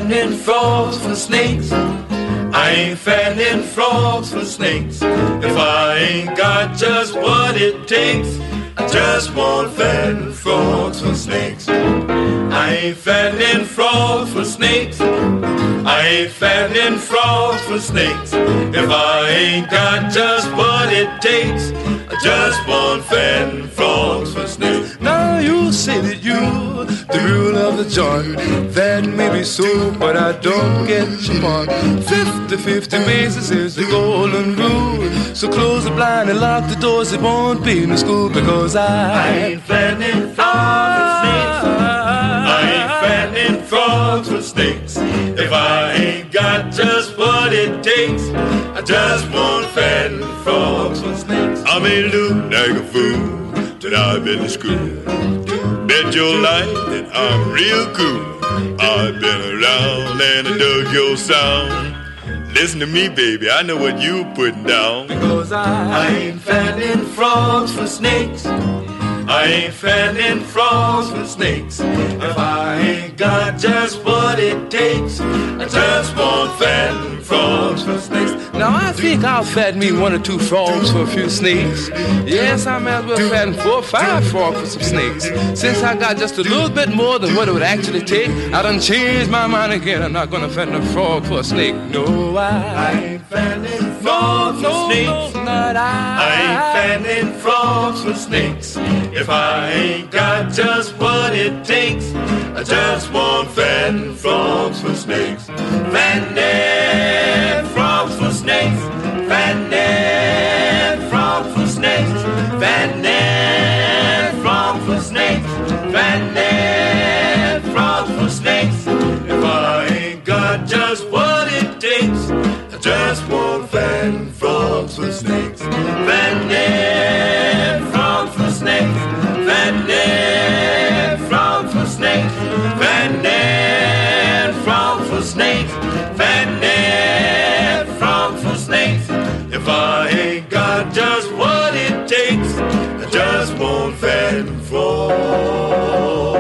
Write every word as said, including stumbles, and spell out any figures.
fattening frogs for snakes. I ain't fattening frogs for snakes. If I ain't got just what it takes, I just won't fatten frogs for snakes. I ain't fattening frogs for snakes. I ain't fattening frogs for snakes. If I ain't got just what it takes, I just won't fatten frogs for snakes. Now you say that you're the rule of the joint. That may be so, but I don't get your point. Fifty-fifty basis is the golden rule. So close the blind and lock the doors. It won't be in the school because I, I ain't fattening frogs for snakes. I ain't fattening frogs for snakes. If I ain't got just what it takes, I just won't fatten frogs for snakes. I may look like a fool that I've been to school. Bet your life that I'm real cool. I've been around and I dug your sound. Listen to me, baby, I know what you putting down. Because I, I ain't fattening frogs for snakes. I ain't fattening frogs for snakes. If I ain't got just what it takes, I just won't fatten frogs for snakes. Now I think I'll fatten me one or two frogs for a few snakes. Yes, I might as well fatten four or five frogs for some snakes. Since I got just a little bit more than what it would actually take, I done changed my mind again. I'm not gonna fatten a frog for a snake. No, I, I ain't fattening frogs no, for snakes. No, not I. I ain't fattening frogs for snakes. If I ain't got just what it takes, I just won't fatten frogs for snakes. Fattening frogs for snakes. Fattening frogs for snakes. Fattening frogs for snakes. Fattening frogs for snakes. If I ain't got just what it takes, I just won't fatten frogs for snakes. Fattening frogs for snakes. Fattening frogs for snakes. Fattening frogs for snakes. Fattening frogs for snakes. If I ain't got just what it takes, I just won't fatten frogs.